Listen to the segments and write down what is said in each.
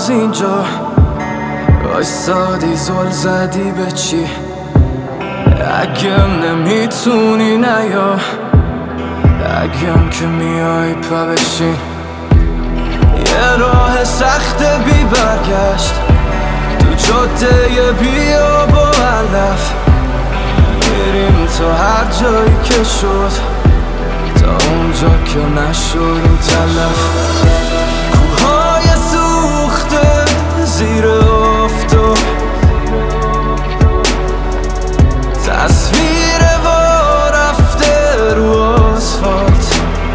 هنوز اینجا وایستادی زل زدی به چی؟ اگم نمیتونی نیا، اگم که میای پا بشین. یه راه سخت بی برگشت تو جاده بیاب و علف، میریم تا هر جایی که شد تا اونجا که نشدیم تلف. کوههای سوخته زیر آفتاب، تصویر وا رفته رو آسفالت،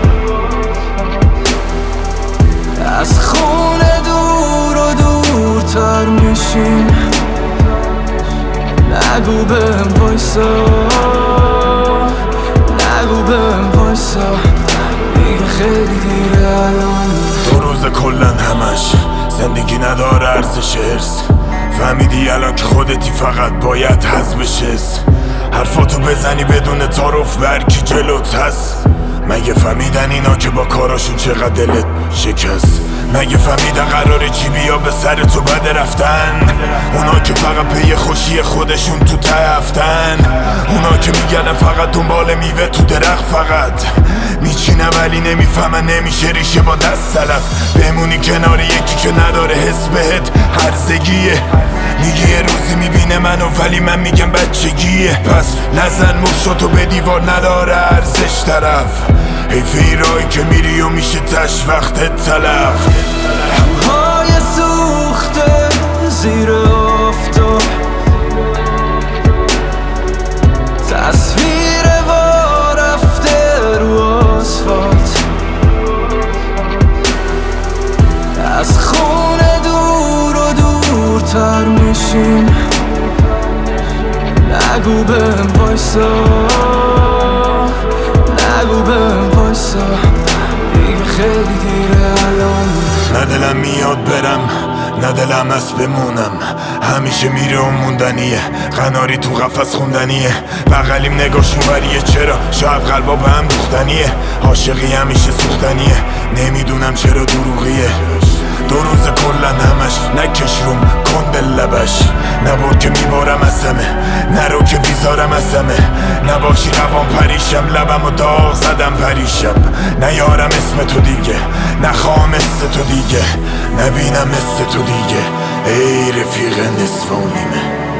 از خونه دور و دورتر میشیم. نگو بهم وایسا، نگو بهم وایسا، دیگه خیلی دیره الان. دو روز کلن همش زندگی نداره ارزش ارث، فهمیدی الان که خودتی فقط باید حذف بشه. حرفاتو بزنی بدون تعارف برکی جلوت هست. مگه فهمیدن اینا که با کاراشون چقدر دلت شکست؟ مگه فهمیدن قراره چی بیا به سر تو بده رفتن؟ اونا که فقط پی خوشی خودشون تو تفتن، اونا که میگن فقط دنبال میوه تو درخت فقط میچینه ولی نمیفهمن نمیشه ریشه با دست سلف. بمونی کنار یکی که نداره حس بهت هرزگیه، میگه یه روزی میبینه منو ولی من میگم بچگیه. پس نزن مشتو به دیوار نداره ارزش طرف، حیف ایرایی که میری و میشه تش وقت تلف. کوههای سوخته زیر آفتاب، تصویر وا رفته رو آسفالت، از خونه دور و دورتر میشیم. نگو بهم وایسا، نگو بهم وایسا، دیگه خیلی دیره الان. نه دلم میاد برم نه دلم هست بمونم، همیشه میره و موندنیه، قناری تو قفس خوندنیه. بغلیم نگاش اونوریه، چرا شاید قلبا به هم دوختنیه، عاشقی همیشه سوختنیه، نمیدونم چرا دروغیه. دو روز کلن همش نکش روم کن دل لبش، نبر که میبارم از همه، نرو که بیزارم از همه. نباشی روان پریشم لبم و داغ زدم پریشم، نیارم اسم تو دیگه، نخواهم مثل تو دیگه، نبینم مثل تو دیگه. ای رفیق نصف و نیمه.